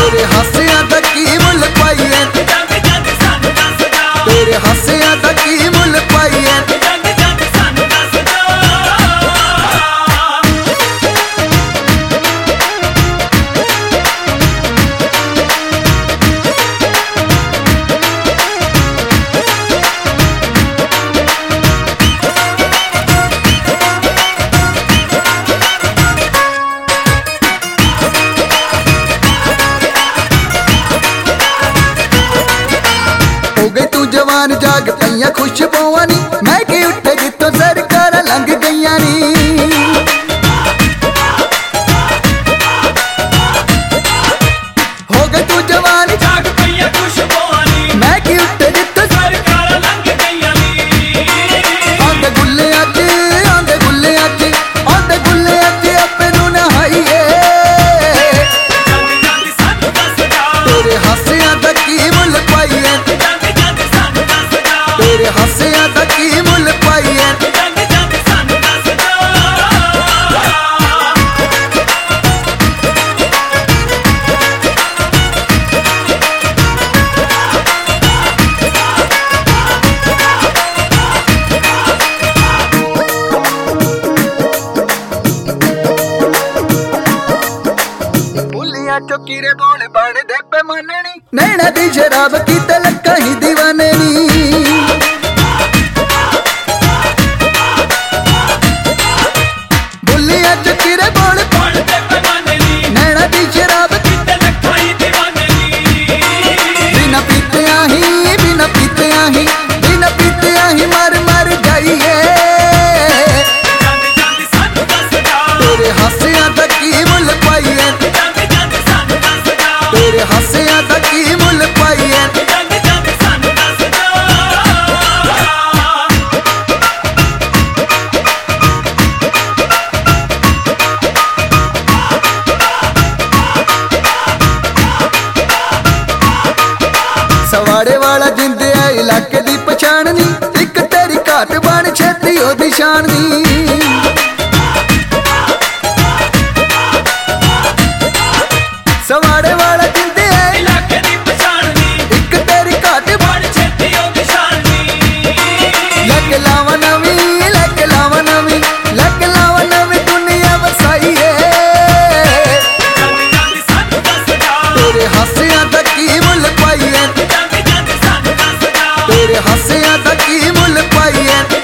तेरे हासियां दा की मुल पाइए, तेरे हासियां दा की मुल पाइए। जवान जाग पईया खुशबुआं नी, मैं की उठे जितों सरकार लंघ गईयां नी। हो गई तू जवान जाग पईया खुशबुआं नी, मैं की उठे जितों सरकार लंघ गईयां नी। आंदे गुल्ले अज, आंदे गुल्ले अज, आंदे गुल्ले अज अपे नूं नहाईए। तेरे हासियां दा की मुल पाईए, तेरे हासियां दा की मुल पाइए। बुलियां चौकीरे बोल बन दे पैमाने नी, नैना दी शराब की तलक ही दीवाने नी। तेरे हासियां दा की मुल पाइए, तेरे हासियां दा की मुल पाइए। सवाड़े वाला जिंदे आ इलाके दी पछाण नी, इक तेरी घाट बन छेती ओदी शान नी। सवाड़े वाला जिंदे आ इलाके दी पछाण नी, इक तेरी घाट बन छेती ओदी शान नी। लग लावा नवी, लग लावा नवी, लग लावा नवी दुनिया वसाईए। तेरे हासियां दा की मुल पाइए, तेरे हासियां दा की मुल पाइए।